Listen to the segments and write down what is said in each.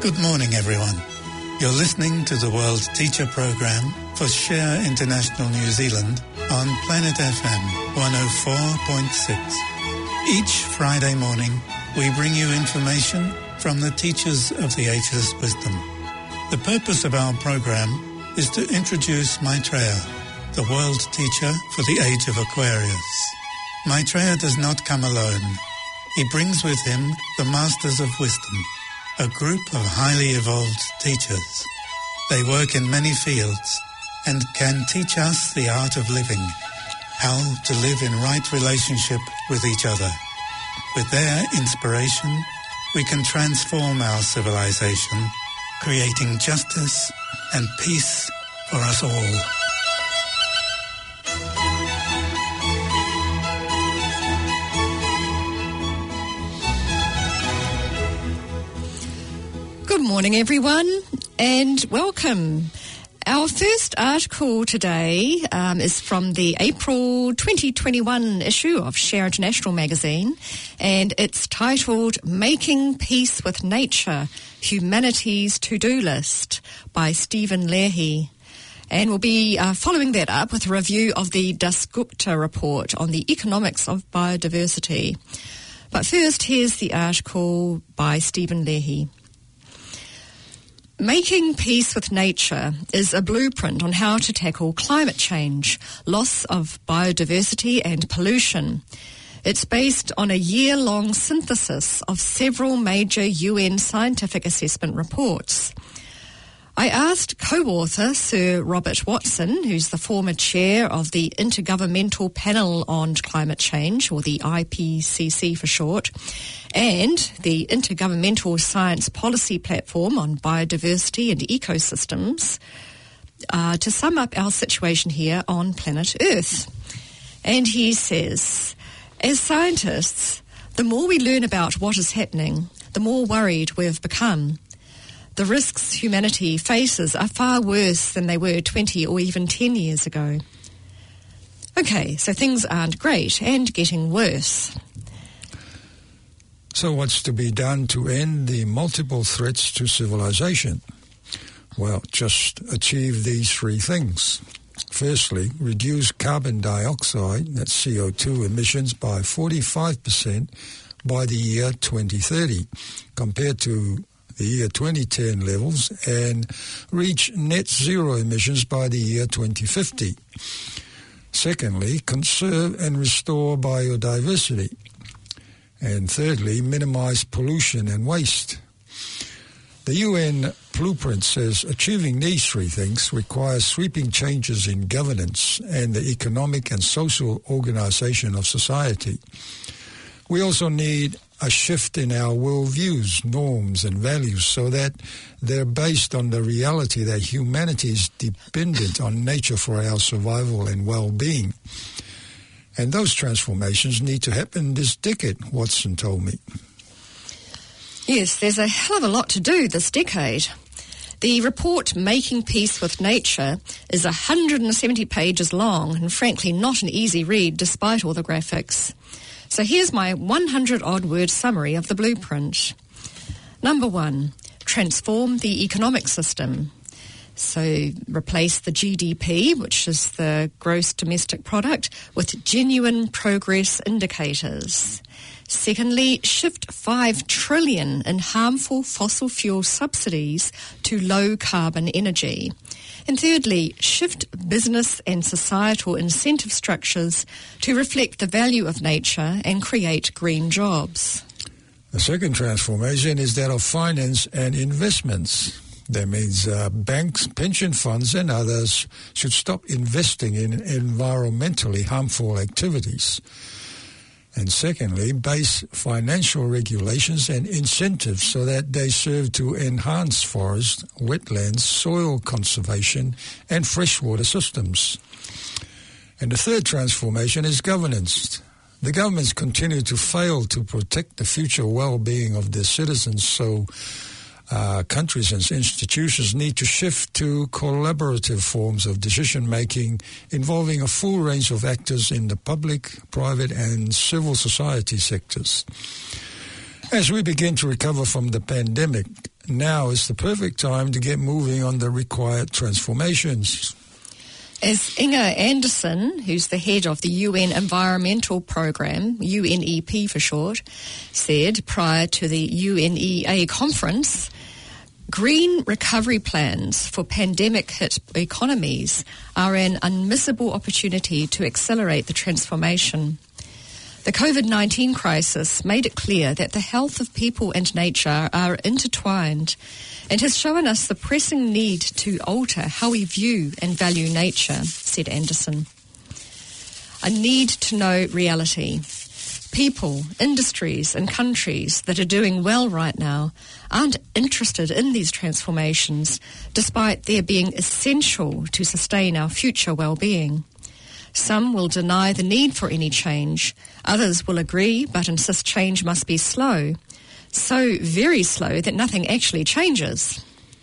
Good morning, everyone. You're listening to the World Teacher Program for Share International New Zealand on Planet FM 104.6. Each Friday morning, we bring you information from the teachers of the Ageless Wisdom. The purpose of our program is to introduce Maitreya, the world teacher for the age of Aquarius. Maitreya does not come alone. He brings with him the Masters of Wisdom, a group of highly evolved teachers. They work in many fields and can teach us the art of living, how to live in right relationship with each other. With their inspiration, we can transform our civilization, creating justice and peace for us all. Good morning, everyone, and welcome. Our first article today is from the April 2021 issue of Share International magazine, and it's titled Making Peace with Nature, Humanity's To-Do List by Stephen Leahy. And we'll be following that up with a review of the Dasgupta report on the economics of biodiversity. But first, here's the article by Stephen Leahy. Making Peace with Nature is a blueprint on how to tackle climate change, loss of biodiversity and pollution. It's based on a year-long synthesis of several major UN scientific assessment reports. I asked co-author Sir Robert Watson, who's the former chair of the Intergovernmental Panel on Climate Change, or the IPCC for short, and the Intergovernmental Science Policy Platform on Biodiversity and Ecosystems, to sum up our situation here on planet Earth. And he says, as scientists, the more we learn about what is happening, the more worried we've become. The risks humanity faces are far worse than they were 20 or even 10 years ago. Okay, so things aren't great and getting worse. So what's to be done to end the multiple threats to civilization? Well, just achieve these three things. Firstly, reduce carbon dioxide, that's CO2 emissions, by 45% by the year 2030 compared to the year 2010 levels, and reach net zero emissions by the year 2050. Secondly, conserve and restore biodiversity. And thirdly, minimize pollution and waste. The UN blueprint says achieving these three things requires sweeping changes in governance and the economic and social organization of society. We also need a shift in our worldviews, norms and values so that they're based on the reality that humanity is dependent on nature for our survival and well-being. And those transformations need to happen this decade, Watson told me. Yes, there's a hell of a lot to do this decade. The report Making Peace with Nature is 170 pages long and frankly not an easy read despite all the graphics. So here's my 100-odd word summary of the blueprint. Number 1, transform the economic system. So replace the GDP, which is the gross domestic product, with genuine progress indicators. Secondly, shift 5 trillion in harmful fossil fuel subsidies to low carbon energy. And thirdly, shift business and societal incentive structures to reflect the value of nature and create green jobs. The second transformation is that of finance and investments. That means banks, pension funds and others should stop investing in environmentally harmful activities. And secondly, base financial regulations and incentives so that they serve to enhance forest, wetlands, soil conservation and freshwater systems. And the third transformation is governance. The governments continue to fail to protect the future well-being of their citizens, so countries and institutions need to shift to collaborative forms of decision-making involving a full range of actors in the public, private and civil society sectors. As we begin to recover from the pandemic, now is the perfect time to get moving on the required transformations. As Inga Anderson, who's the head of the UN Environmental Programme, UNEP for short, said prior to the UNEA conference, green recovery plans for pandemic-hit economies are an unmissable opportunity to accelerate the transformation. The COVID-19 crisis made it clear that the health of people and nature are intertwined and has shown us the pressing need to alter how we view and value nature, said Anderson. A need to know reality. People, industries and countries that are doing well right now aren't interested in these transformations despite their being essential to sustain our future well-being. Some will deny the need for any change. Others will agree but insist change must be slow. So very slow that nothing actually changes.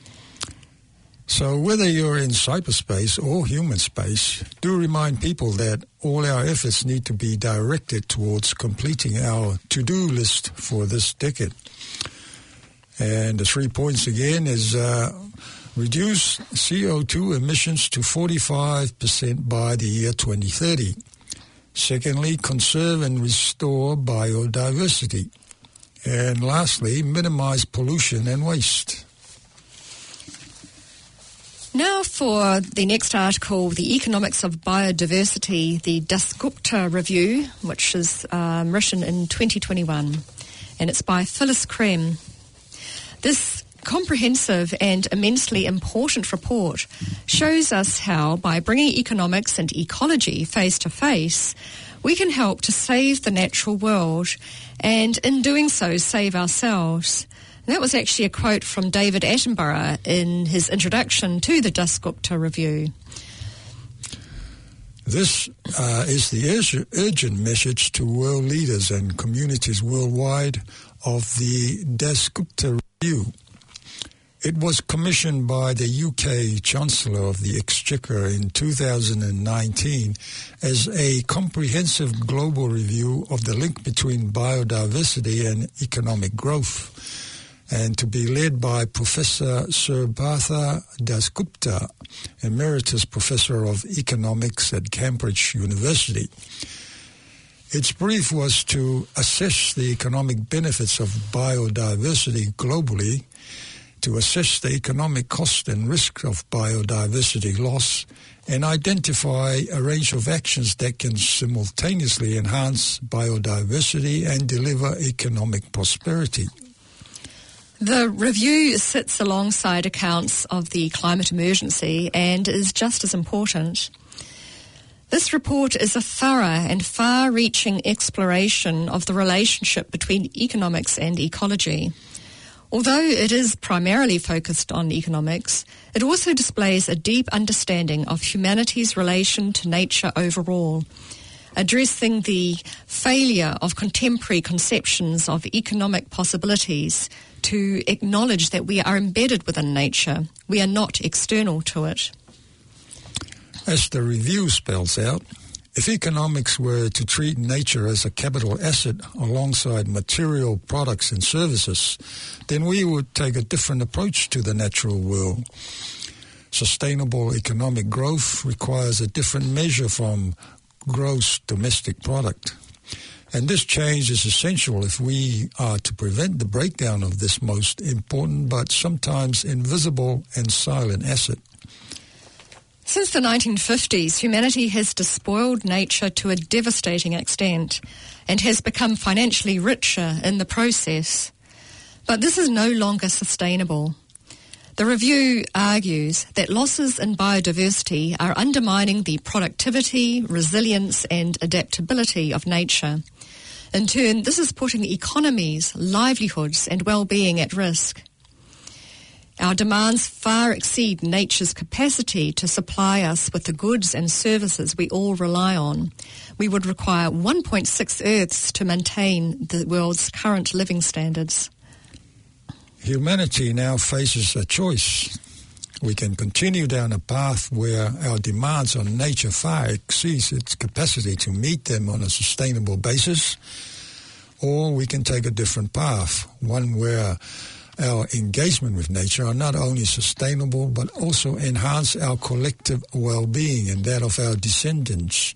So whether you're in cyberspace or human space, do remind people that all our efforts need to be directed towards completing our to-do list for this decade. And the 3 points again is reduce CO2 emissions to 45% by the year 2030. Secondly, conserve and restore biodiversity. And lastly, minimize pollution and waste. Now for the next article, The Economics of Biodiversity, the Dasgupta Review, which is written in 2021, and it's by Phyllis Krem. This comprehensive and immensely important report shows us how, by bringing economics and ecology face to face, we can help to save the natural world and, in doing so, save ourselves. And that was actually a quote from David Attenborough in his introduction to the Dasgupta Review. This is the urgent message to world leaders and communities worldwide of the Dasgupta Review. It was commissioned by the UK Chancellor of the Exchequer in 2019 as a comprehensive global review of the link between biodiversity and economic growth, and to be led by Professor Subrata Dasgupta, Emeritus Professor of Economics at Cambridge University. Its brief was to assess the economic benefits of biodiversity globally, to assess the economic cost and risk of biodiversity loss, and identify a range of actions that can simultaneously enhance biodiversity and deliver economic prosperity. The review sits alongside accounts of the climate emergency and is just as important. This report is a thorough and far-reaching exploration of the relationship between economics and ecology. Although it is primarily focused on economics, it also displays a deep understanding of humanity's relation to nature overall, addressing the failure of contemporary conceptions of economic possibilities to acknowledge that we are embedded within nature. We are not external to it. As the review spells out, if economics were to treat nature as a capital asset alongside material products and services, then we would take a different approach to the natural world. Sustainable economic growth requires a different measure from gross domestic product. And this change is essential if we are to prevent the breakdown of this most important but sometimes invisible and silent asset. Since the 1950s, humanity has despoiled nature to a devastating extent and has become financially richer in the process. But this is no longer sustainable. The review argues that losses in biodiversity are undermining the productivity, resilience and adaptability of nature. In turn, this is putting economies, livelihoods and well-being at risk. Our demands far exceed nature's capacity to supply us with the goods and services we all rely on. We would require 1.6 Earths to maintain the world's current living standards. Humanity now faces a choice. We can continue down a path where our demands on nature far exceeds its capacity to meet them on a sustainable basis, or we can take a different path, one where our engagement with nature are not only sustainable but also enhance our collective well-being and that of our descendants.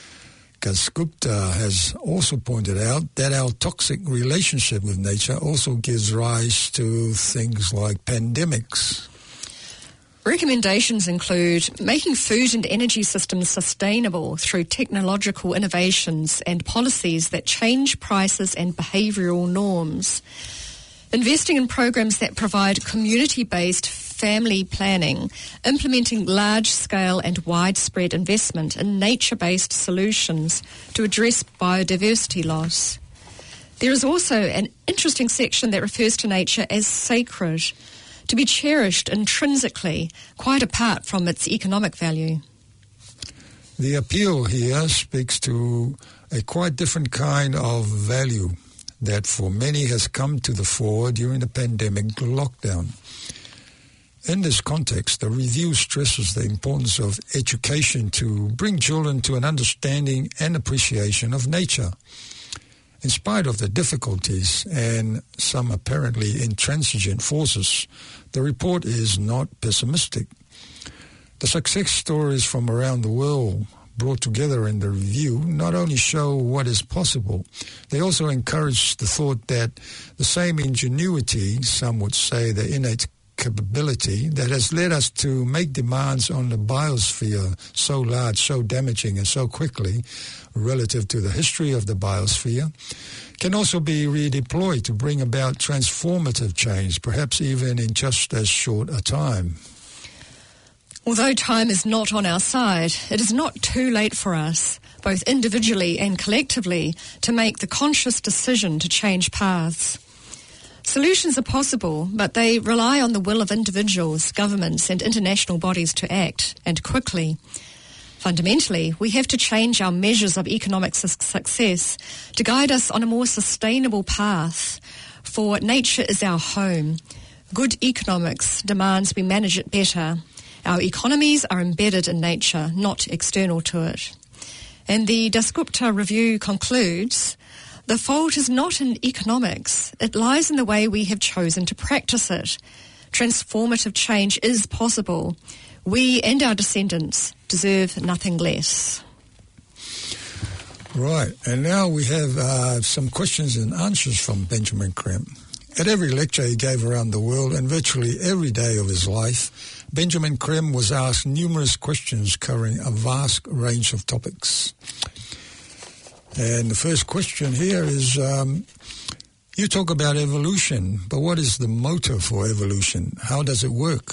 Dasgupta has also pointed out that our toxic relationship with nature also gives rise to things like pandemics. Recommendations include making food and energy systems sustainable through technological innovations and policies that change prices and behavioural norms. Investing in programs that provide community-based family planning, implementing large-scale and widespread investment in nature-based solutions to address biodiversity loss. There is also an interesting section that refers to nature as sacred, to be cherished intrinsically, quite apart from its economic value. The appeal here speaks to a quite different kind of value that for many has come to the fore during the pandemic lockdown. In this context, the review stresses the importance of education to bring children to an understanding and appreciation of nature. In spite of the difficulties and some apparently intransigent forces, the report is not pessimistic. The success stories from around the world brought together in the review not only show what is possible, they also encourage the thought that the same ingenuity, some would say the innate capability, that has led us to make demands on the biosphere so large, so damaging and so quickly relative to the history of the biosphere, can also be redeployed to bring about transformative change, perhaps even in just as short a time. Although time is not on our side, it is not too late for us, both individually and collectively, to make the conscious decision to change paths. Solutions are possible, but they rely on the will of individuals, governments and international bodies to act, and quickly. Fundamentally, we have to change our measures of economic success to guide us on a more sustainable path, for nature is our home. Good economics demands we manage it better. Our economies are embedded in nature, not external to it. And the Dasgupta review concludes, the fault is not in economics. It lies in the way we have chosen to practice it. Transformative change is possible. We and our descendants deserve nothing less. Right, and now we have some questions and answers from Benjamin Creme. At every lecture he gave around the world and virtually every day of his life, Benjamin Creme was asked numerous questions covering a vast range of topics. And the first question here is, you talk about evolution, but what is the motive for evolution? How does it work?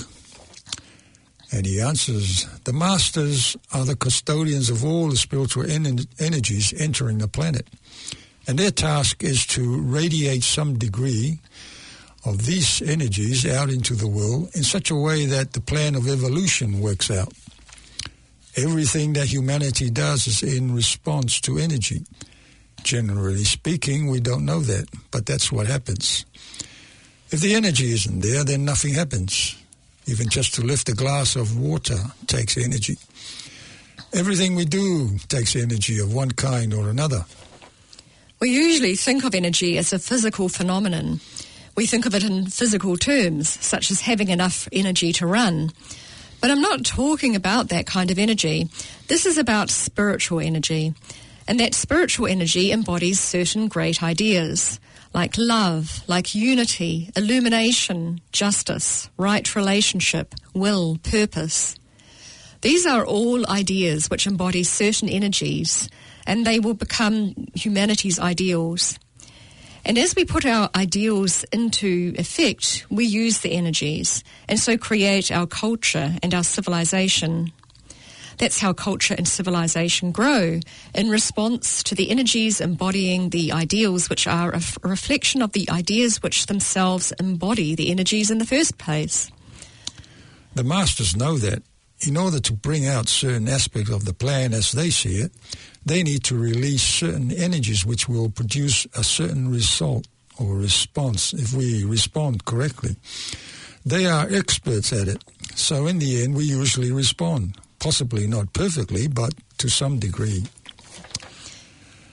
And he answers, the masters are the custodians of all the spiritual energies entering the planet. And their task is to radiate some degree of these energies out into the world in such a way that the plan of evolution works out. Everything that humanity does is in response to energy. Generally speaking, we don't know that, but that's what happens. If the energy isn't there, then nothing happens. Even just to lift a glass of water takes energy. Everything we do takes energy of one kind or another. We usually think of energy as a physical phenomenon. We think of it in physical terms, such as having enough energy to run. But I'm not talking about that kind of energy. This is about spiritual energy. And that spiritual energy embodies certain great ideas, like love, like unity, illumination, justice, right relationship, will, purpose. These are all ideas which embody certain energies, and they will become humanity's ideals. And as we put our ideals into effect, we use the energies, and so create our culture and our civilization. That's how culture and civilization grow, in response to the energies embodying the ideals, which are a reflection of the ideas which themselves embody the energies in the first place. The masters know that in order to bring out certain aspects of the plan as they see it, they need to release certain energies which will produce a certain result or response if we respond correctly. They are experts at it, so in the end we usually respond. Possibly not perfectly, but to some degree.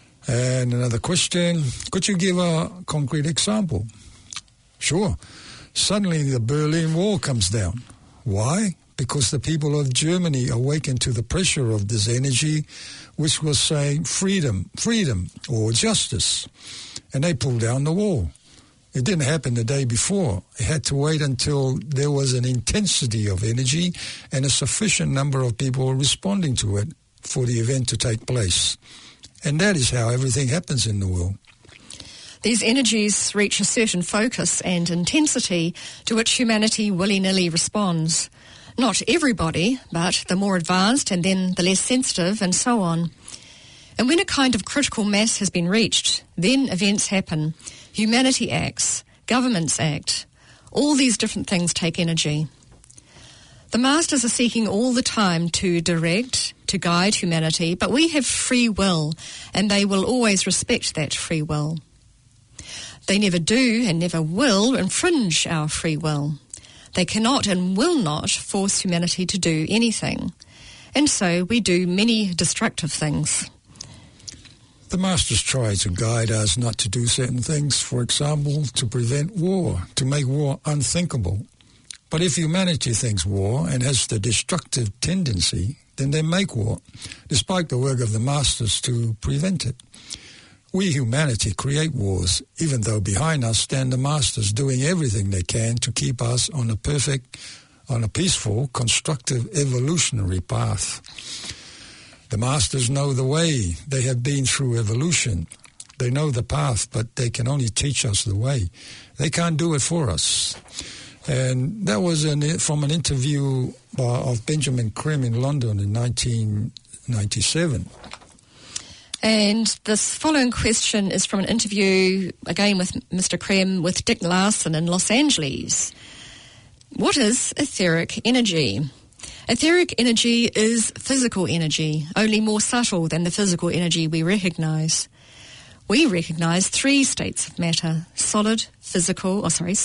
And another question, could you give a concrete example? Sure. Suddenly the Berlin Wall comes down. Why? Because the people of Germany awakened to the pressure of this energy, which was saying freedom, freedom, or justice. And they pulled down the wall. It didn't happen the day before. It had to wait until there was an intensity of energy and a sufficient number of people responding to it for the event to take place. And that is how everything happens in the world. These energies reach a certain focus and intensity to which humanity willy-nilly responds. Not everybody, but the more advanced and then the less sensitive and so on. And when a kind of critical mass has been reached, then events happen. Humanity acts, governments act. All these different things take energy. The Masters are seeking all the time to direct, to guide humanity, but we have free will, and they will always respect that free will. They never do and never will infringe our free will. They cannot and will not force humanity to do anything. And so we do many destructive things. The Masters try to guide us not to do certain things, for example, to prevent war, to make war unthinkable. But if humanity thinks war and has the destructive tendency, then they make war, despite the work of the Masters to prevent it. We, humanity, create wars, even though behind us stand the Masters doing everything they can to keep us on a peaceful, constructive, evolutionary path. The Masters know the way. They have been through evolution. They know the path, but they can only teach us the way. They can't do it for us. And that was from an interview of Benjamin Creme in London in 1997. And this following question is from an interview, again with Mr. Creme, with Dick Larson in Los Angeles. What is etheric energy? Etheric energy is physical energy, only more subtle than the physical energy we recognise. We recognise 3 states of matter: solid physical,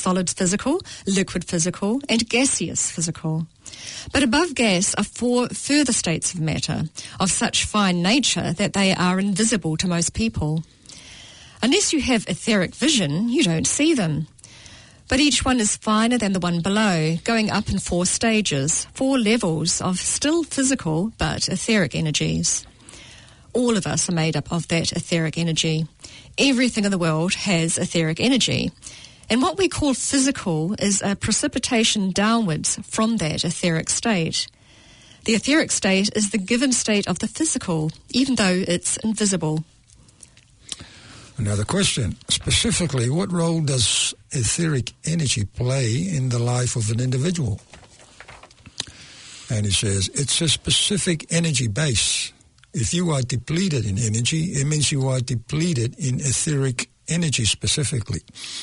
liquid physical, and gaseous physical. But above gas are 4 further states of matter, of such fine nature that they are invisible to most people. Unless you have etheric vision, you don't see them. But each one is finer than the one below, going up in 4 stages, 4 levels of still physical but etheric energies. All of us are made up of that etheric energy. Everything in the world has etheric energy. And what we call physical is a precipitation downwards from that etheric state. The etheric state is the given state of the physical, even though it's invisible. Another question. Specifically, what role does etheric energy play in the life of an individual? And he says, it's a specific energy base. If you are depleted in energy, it means you are depleted in etheric energy specifically.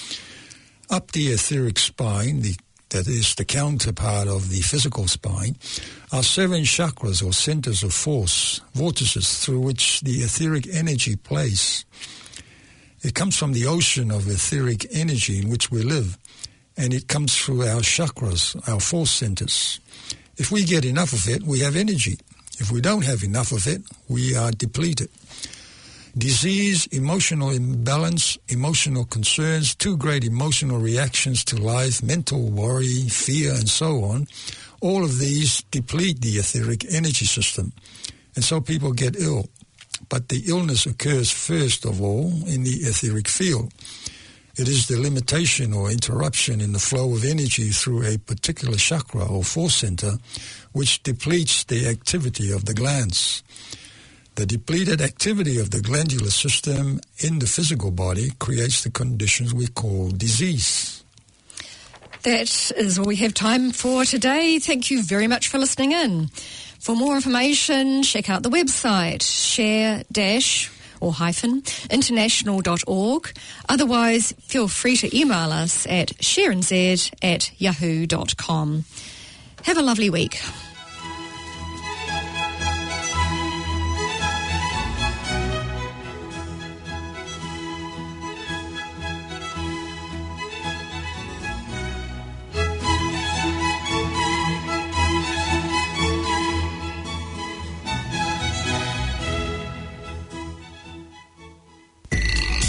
Up the etheric spine, that is the counterpart of the physical spine, are 7 chakras or centers of force, vortices through which the etheric energy plays. It comes from the ocean of etheric energy in which we live, and it comes through our chakras, our force centers. If we get enough of it, we have energy. If we don't have enough of it, we are depleted. Disease, emotional imbalance, emotional concerns, too great emotional reactions to life, mental worry, fear, and so on, all of these deplete the etheric energy system. And so people get ill. But the illness occurs first of all in the etheric field. It is the limitation or interruption in the flow of energy through a particular chakra or force center which depletes the activity of the glands. The depleted activity of the glandular system in the physical body creates the conditions we call disease. That is all we have time for today. Thank you very much for listening in. For more information, check out the website, share-international.org. Otherwise, feel free to email us at sharenz@yahoo.com. Have a lovely week.